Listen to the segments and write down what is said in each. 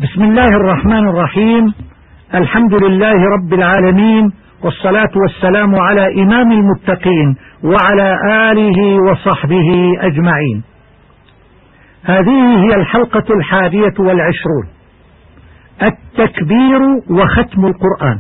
بسم الله الرحمن الرحيم. الحمد لله رب العالمين، والصلاة والسلام على إمام المتقين وعلى آله وصحبه أجمعين. هذه هي الحلقة 21، التكبير وختم القرآن.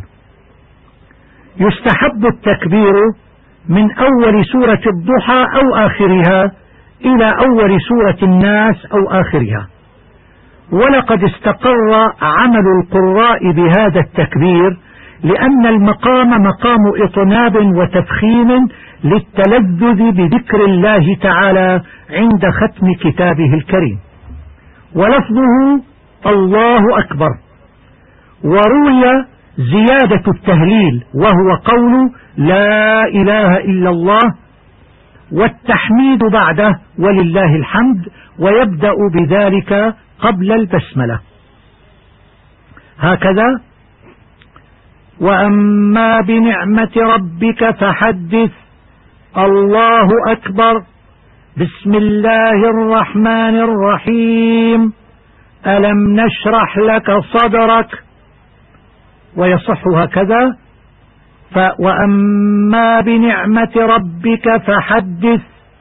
يستحب التكبير من أول سورة الضحى أو آخرها إلى أول سورة الناس أو آخرها، ولقد استقر عمل القراء بهذا التكبير، لأن المقام مقام إطناب وتفخيم للتلذذ بذكر الله تعالى عند ختم كتابه الكريم، ولفظه الله أكبر. وروي زيادة التهليل وهو قول لا إله إلا الله، والتحميد بعده ولله الحمد، ويبدأ بذلك قبل البسملة. هكذا: وأما بنعمة ربك فحدث، الله أكبر، بسم الله الرحمن الرحيم، ألم نشرح لك صدرك. ويصح هكذا: وأما بنعمة ربك فحدث،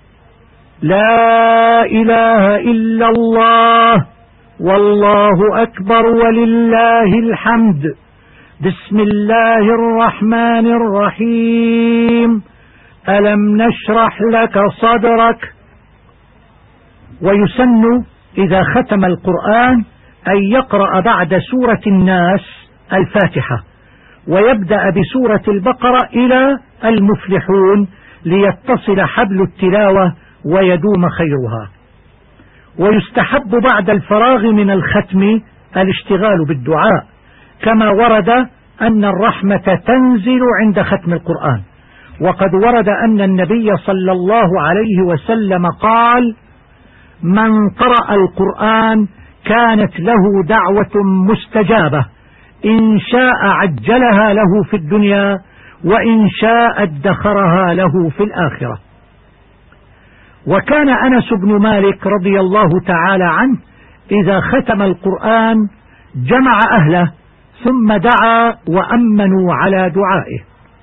لا إله إلا الله، والله أكبر ولله الحمد، بسم الله الرحمن الرحيم، ألم نشرح لك صدرك. ويسن إذا ختم القرآن أن يقرأ بعد سورة الناس الفاتحة، ويبدأ بسورة البقرة إلى المفلحون ليتصل حبل التلاوة ويدوم خيرها. ويستحب بعد الفراغ من الختم الاشتغال بالدعاء، كما ورد أن الرحمة تنزل عند ختم القرآن، وقد ورد أن النبي صلى الله عليه وسلم قال: من قرأ القرآن كانت له دعوة مستجابة، إن شاء عجلها له في الدنيا، وإن شاء ادخرها له في الآخرة. وكان أنس بن مالك رضي الله تعالى عنه إذا ختم القرآن جمع أهله ثم دعا وأمنوا على دعائه.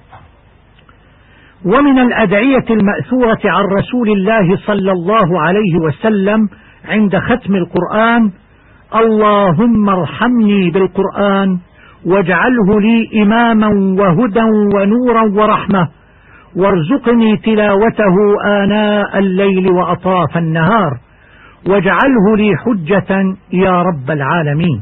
ومن الأدعية المأثورة عن رسول الله صلى الله عليه وسلم عند ختم القرآن: اللهم ارحمني بالقرآن واجعله لي إماما وهدى ونورا ورحمة، وارزقني تلاوته آناء الليل وأطراف النهار، واجعله لي حجة يا رب العالمين.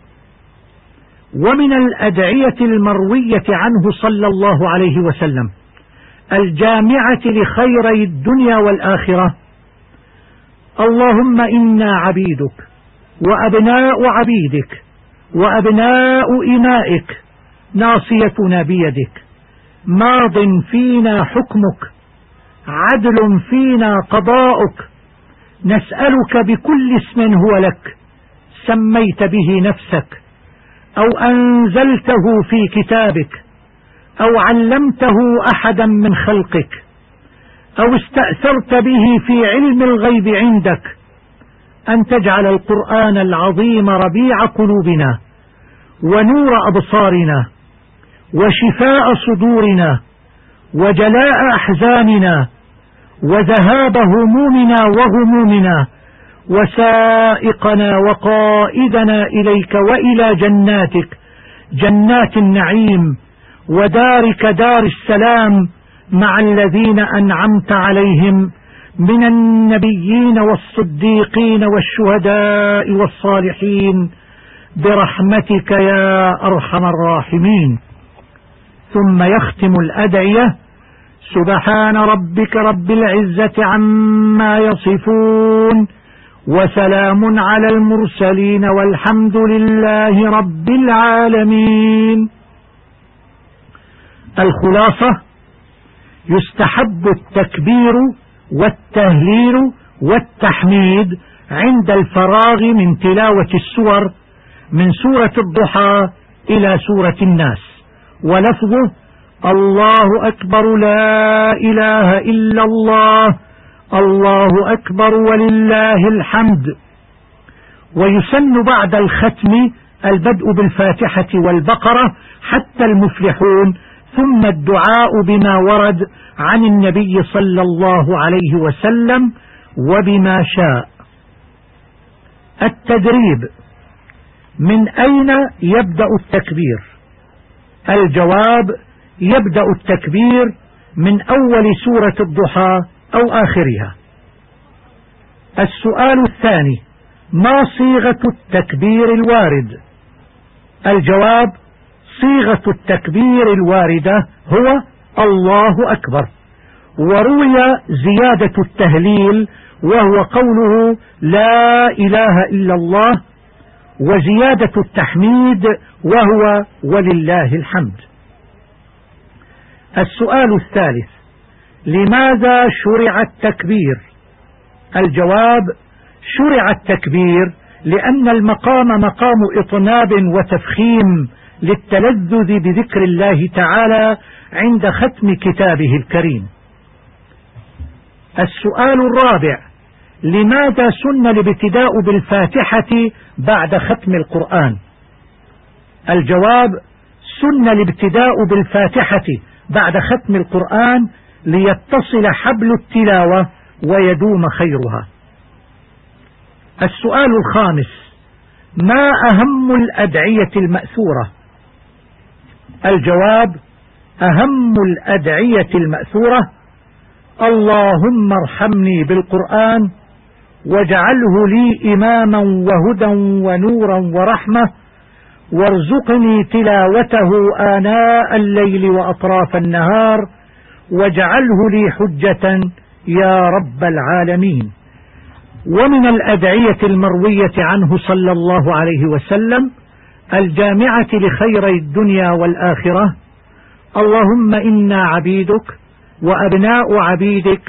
ومن الأدعية المروية عنه صلى الله عليه وسلم الجامعة لخيري الدنيا والآخرة: اللهم إنا عبيدك وأبناء عبيدك وأبناء إمائك، ناصيتنا بيدك، ماض فينا حكمك، عدل فينا قضاؤك، نسألك بكل اسم هو لك سميت به نفسك، أو أنزلته في كتابك، أو علمته أحدا من خلقك، أو استأثرت به في علم الغيب عندك، أن تجعل القرآن العظيم ربيع قلوبنا ونور أبصارنا وشفاء صدورنا وجلاء أحزاننا وذهاب همومنا وغمومنا، وسائقنا وقائدنا إليك وإلى جناتك، جنات النعيم، ودارك دار السلام، مع الذين أنعمت عليهم من النبيين والصديقين والشهداء والصالحين، برحمتك يا أرحم الراحمين. ثم يختم الأدعية: سبحان ربك رب العزة عما يصفون، وسلام على المرسلين، والحمد لله رب العالمين. الخلاصة: يستحب التكبير والتهليل والتحميد عند الفراغ من تلاوة السور من سورة الضحى إلى سورة الناس، ولفظه: الله أكبر، لا إله إلا الله، الله أكبر ولله الحمد. ويسن بعد الختم البدء بالفاتحة والبقرة حتى المفلحون، ثم الدعاء بما ورد عن النبي صلى الله عليه وسلم وبما شاء. التدريب: من أين يبدأ التكبير؟ الجواب: يبدأ التكبير من أول سورة الضحى أو آخرها. السؤال الثاني: ما صيغة التكبير الوارد؟ الجواب: صيغة التكبير الواردة هو الله أكبر، وروي زيادة التهليل وهو قوله لا إله إلا الله، وزيادة التحميد وهو ولله الحمد. السؤال الثالث: لماذا شرع التكبير؟ الجواب: شرع التكبير لأن المقام مقام إطناب وتفخيم للتلذذ بذكر الله تعالى عند ختم كتابه الكريم. السؤال الرابع: لماذا سن الابتداء بالفاتحة بعد ختم القرآن؟ الجواب: سن الابتداء بالفاتحة بعد ختم القرآن ليتصل حبل التلاوة ويدوم خيرها. السؤال الخامس: ما أهم الأدعية المأثورة؟ الجواب: أهم الأدعية المأثورة: اللهم ارحمني بالقرآن واجعله لي إماما وهدى ونورا ورحمة، وارزقني تلاوته آناء الليل وأطراف النهار، واجعله لي حجة يا رب العالمين. ومن الأدعية المروية عنه صلى الله عليه وسلم الجامعة لخيري الدنيا والآخرة: اللهم إنا عبيدك وأبناء عبيدك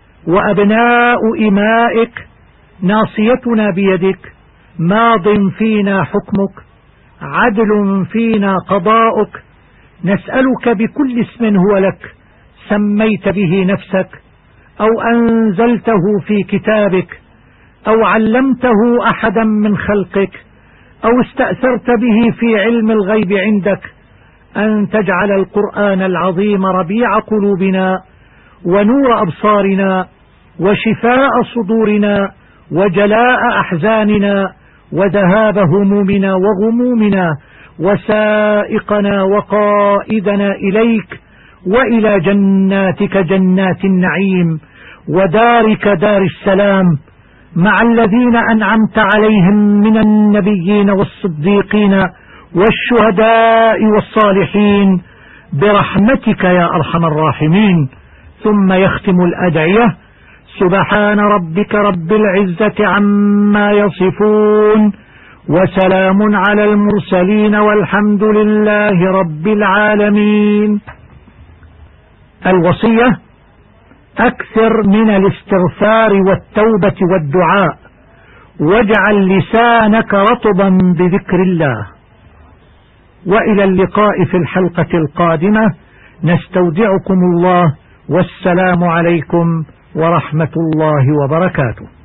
وأبناء إمائك، ناصيتنا بيدك، ماض فينا حكمك، عدل فينا قضاؤك، نسألك بكل اسم هو لك سميت به نفسك أو أنزلته في كتابك أو علمته أحدا من خلقك أو استأثرت به في علم الغيب عندك، أن تجعل القرآن العظيم ربيع قلوبنا ونور أبصارنا وشفاء صدورنا وجلاء أحزاننا وذهاب همومنا وغمومنا، وسائقنا وقائدنا إليك وإلى جناتك جنات النعيم ودارك دار السلام، مع الذين أنعمت عليهم من النبيين والصديقين والشهداء والصالحين برحمتك يا أرحم الراحمين. ثم يختم الأدعية: سبحان ربك رب العزة عما يصفون وسلام على المرسلين والحمد لله رب العالمين. الوصية: أكثر من الاستغفار والتوبة والدعاء، واجعل لسانك رطبا بذكر الله. وإلى اللقاء في الحلقة القادمة، نستودعكم الله، والسلام عليكم ورحمة الله وبركاته.